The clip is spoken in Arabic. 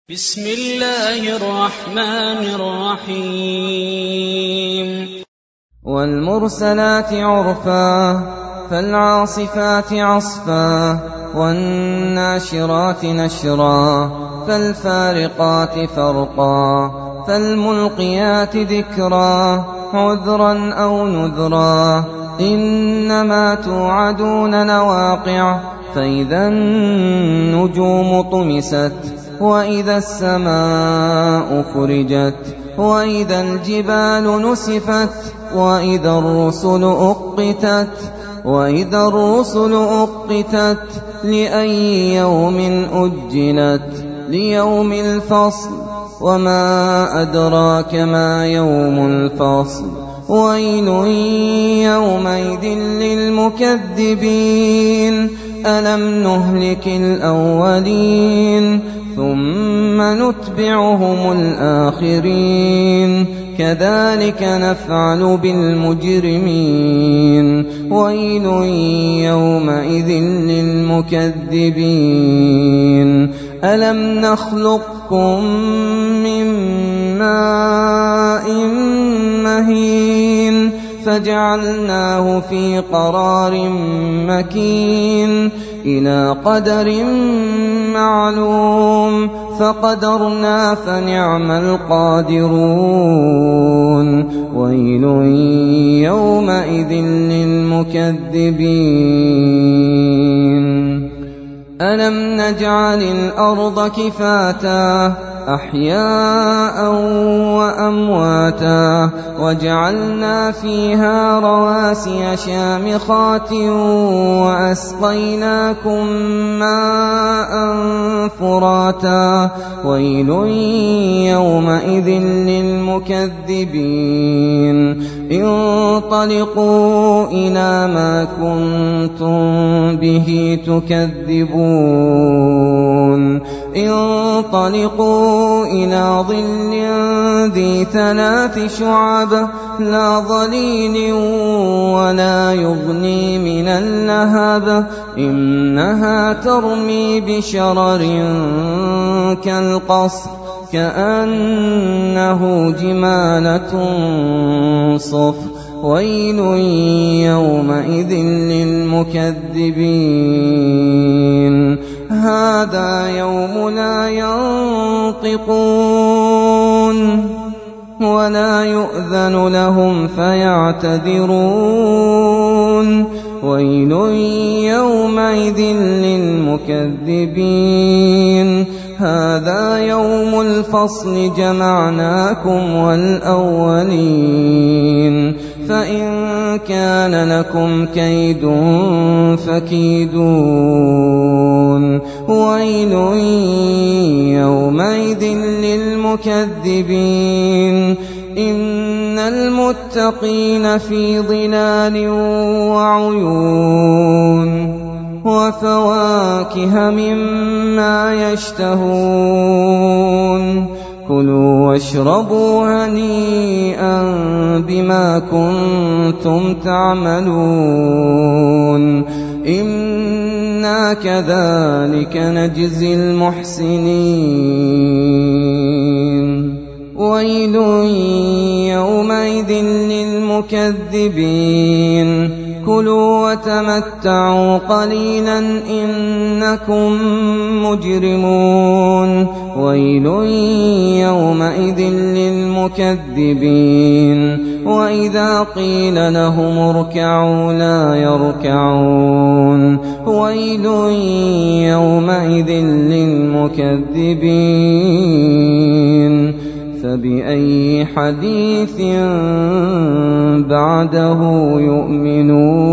بسم الله الرحمن الرحيم والمرسلات عرفا فالعاصفات عصفا والناشرات نشرا فالفارقات فرقا فالملقيات ذكرا عذرا أو نذرا إنما توعدون لواقع فإذا النجوم طمست وإذا السماء فرجت وإذا الجبال نسفت وإذا الرسل أقتت لأي يوم أجلت ليوم الفصل وما أدراك ما يوم الفصل ويل يومئذ للمكذبين ألم نهلك الأولين ثم نتبعهم الآخرين كذلك نفعل بالمجرمين ويل يومئذ للمكذبين ألم نخلقكم من ماء مهين فجعلناه في قرار مكين إلى قدر معلوم فقدرنا فنعم القادرون ويل يومئذ للمكذبين ألم نجعل الأرض كفاتا أحياء وأمواتا وجعلنا فيها رواسي شامخات وأسقيناكم ماء فراتا ويل يومئذ للمكذبين انطلقوا إلى ما كنتم به تكذبون انطلقوا إلى ظل ذي 3 شعب لا ظليل ولا يغني من اللهب إنها ترمي بشرر كالقصر كأنه جمالة صفر ويل يومئذ للمكذبين هذا يوم لا ينطقون ولا يؤذن لهم فيعتذرون ويل يومئذ للمكذبين هذا يوم الفصل جمعناكم والأولين فإن كان لكم كيد فكيدون ويل يومئذ للمكذبين إن المتقين في ظلال وعيون وفواكه مما يشتهون كلوا واشربوا هنيئا بما كنتم تعملون إنا كذلك نجزي المحسنين ويل يومئذ للمكذبين كلوا وتمتعوا قليلا إنكم مجرمون ويل يومئذ للمكذبين وإذا قيل لهم اركعوا لا يركعون ويل يومئذ للمكذبين فبأي حديث بعده يؤمنون